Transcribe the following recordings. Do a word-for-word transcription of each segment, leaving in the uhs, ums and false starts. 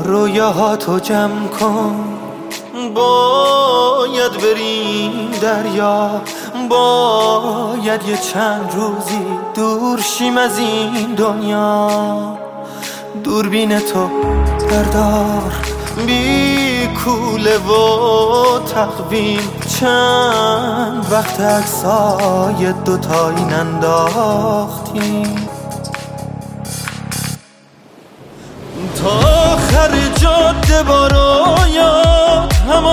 رویاهاتو جمع کن، باید بریم دریا، باید یه چند روزی دور شیم از این دنیا. دوربین تو بردار، بی کوله و تقویم، چند وقت عکسای دوتایی ننداختیم. تا آخر جاده با رویات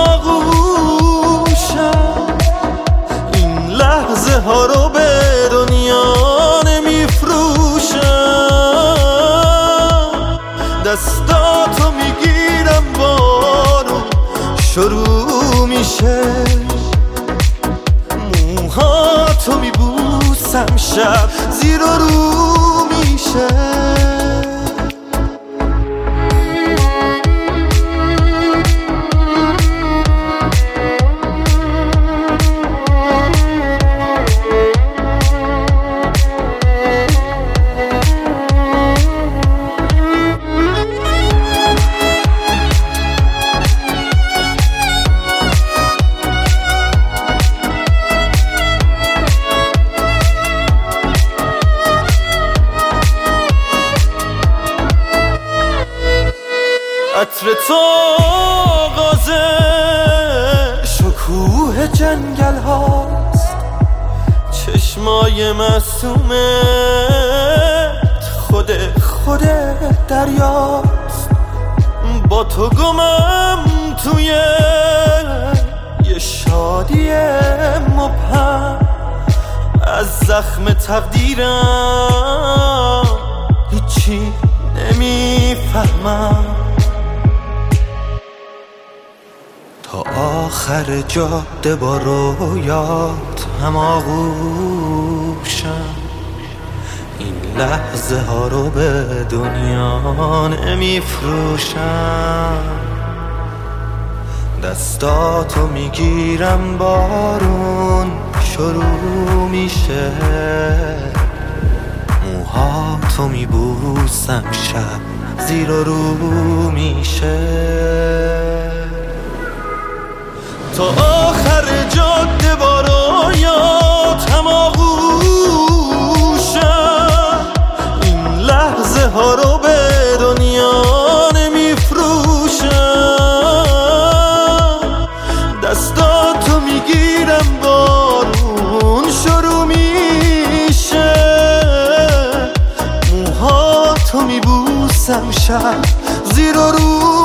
هماغوشم، این لحظه ها رو به دنیا نمیفروشم. دستاتو میگیرم بارون شروع میشه، موهاتو میبوسم شب زیر و رو میشه. عطر تو آغاز شکوه جنگل هاست، چشمای معصومت خود خود دریاست. با تو گمم توی یه شادی مبهم، از زخم تقدیرم هیچی نمیفهمم. تا آخر جاده با رویات هماغوشم، این لحظه ها رو به دنیا نمیفروشم. دستاتو میگیرم بارون شروع میشه، موهاتو میبوسم شب زیر و رو میشه. تا آخر جاده با رویات هماغوشم، این لحظه ها رو به دنیا نمیفروشم. دستاتو میگیرم بارون شروع میشه، موهاتو میبوسم شب زیر و رو